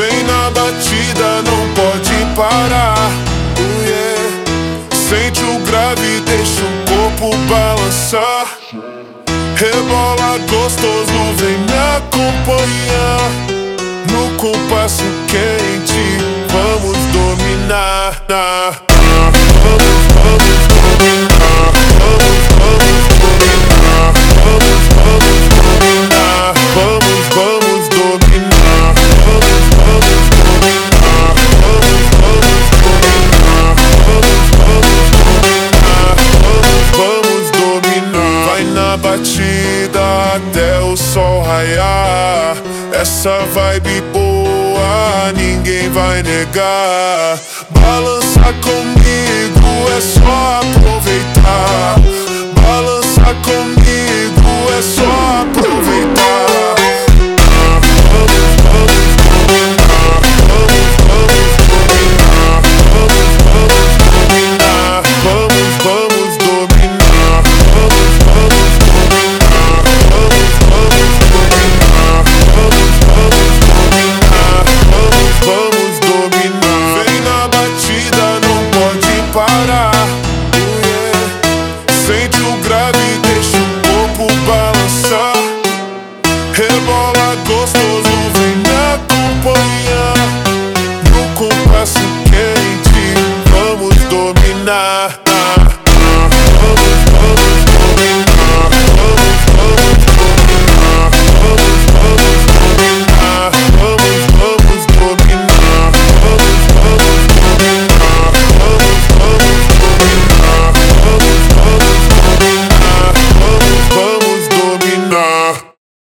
Vem na batida, não pode parar. Sente o grave, deixa o corpo balançar. Rebola gostoso, vem me acompanhar. No compasso quente, vamos dominar. Vamos dominar. Vamos dominar. Vamos dominar. Vamos dominar. Vamos dominar. Vamos dominar. Vai na batida até o sol raiar. Essa vibe boa ninguém vai negar. Balança comigo, é só aproveitar. Balança comigo, é só aproveitar. Sente o grave, deixa o corpo balançar. Rebola gostoso.